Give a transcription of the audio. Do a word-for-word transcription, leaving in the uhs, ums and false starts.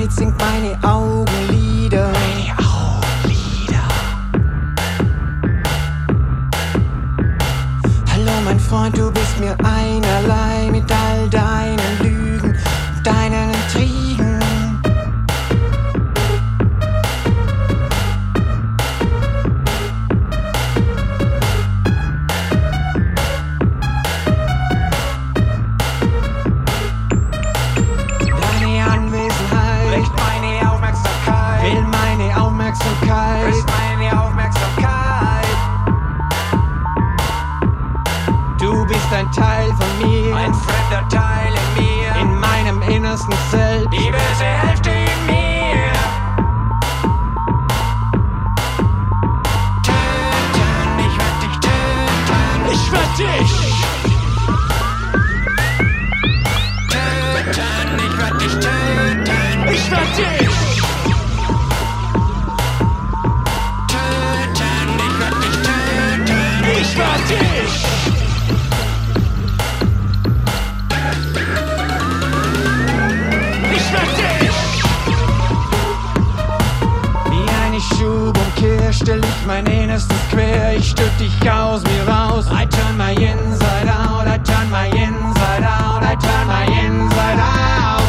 Zeit singt meine Augenlider. Meine Augenlider. Hallo mein Freund, du bist mir einerlei mit all deinen Lügen und deinen Intrigen. Deine Anwesenheit Bricht meine Aufmerksamkeit, will meine Aufmerksamkeit. bricht meine Aufmerksamkeit. Du bist ein Teil von mir, Ein fremder Teil in mir, in meinem innersten Selbst. die böse Hälfte in mir. Töten, ich werd dich töten. Ich werd dich! Töten, ich werd dich töten. Ich werd dich! Töten, ich werd dich töten. Ich werd dich! Ich werd dich! Wie eine Schubumkehr stell ich mein Innerstes quer. Ich stück dich aus mir raus. I turn my inside out, I turn my inside out, I turn my inside out.